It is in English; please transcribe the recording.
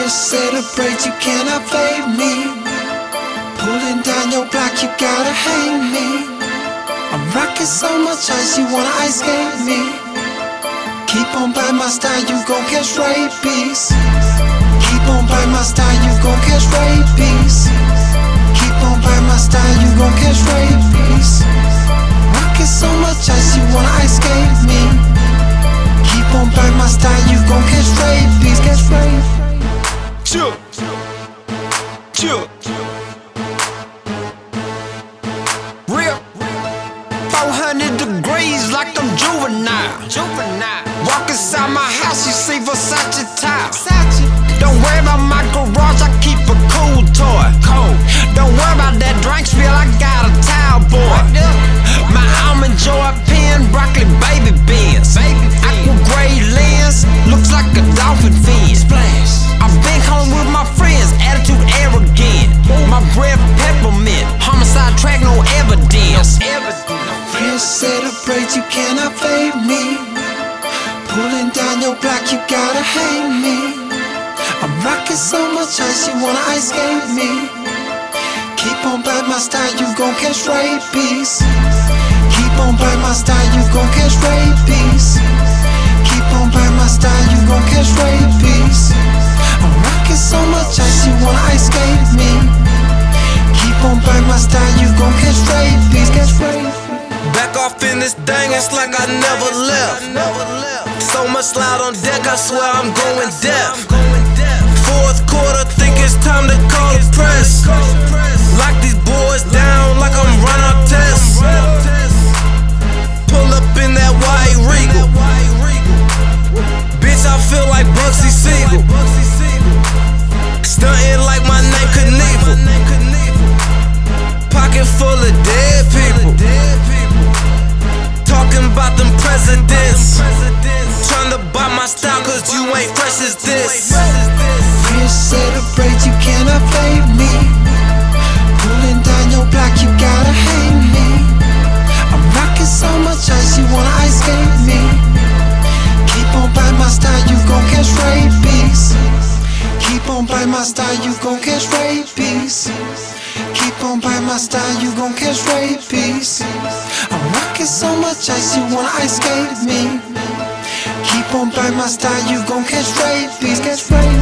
Celebrate, you cannot fade me. Pulling down your block, you gotta hang me. I'm rocking so much ice, you wanna ice skate me. Keep on by my style, you gon' catch rabies. Keep on by my style, you gon' catch rabies. Keep on by my style, you gon' catch rabies. Rocking so much ice, you wanna ice skate me. Keep on by my style, you gon' catch rabies. Catch rabies. Chill. Real 400 degrees like I'm juvenile. Walk inside my house, you see Versace tile. Don't worry about my garage, I keep a cool toy. Don't worry about that drink spill, I got a towel boy. My almond joy pen, broccoli baby beans. Aqua gray lens, looks like a dolphin fin. I've been home with my friends, attitude arrogant. My breath peppermint, homicide track, no evidence. Friends celebrate, you cannot fade me. Pulling down your block, you gotta hang me. I'm rocking so much ice, you wanna ice skate me. Keep on by my style, you gon' catch rabies. Keep on by my style, you gon' catch rabies. Keep on by my style, you gon' catch rabies. I'm rocking so much ice, you wanna ice skate me. Keep on by my style, you gon' catch rabies. Catch rabies. Back off in this thing, it's like I never left. So much loud on deck, I swear I'm going deaf. Fourth quarter, think it's time to call the press. Lock these boys down like I'm running up tests. Pull up in that white Regal. Bitch, I feel like Bugsy Siegel. Stuntin' like my name Knievel. Pocket full of dead people. Talking about them presidents. Tryna buy my style cause you ain't fresh as this. Friends celebrate, you cannot fade me. Pulling down your block, you gotta hang me. I'm rocking so much ice, you wanna ice skate me. Keep on by my style, you gon' catch rabies. Keep on by my style, you gon' catch rabies. Keep on by my style, you gon' catch rabies. I'm rocking so much ice, you wanna ice skate me. Keep on by my style, you gon' catch rabies. Catch rabies.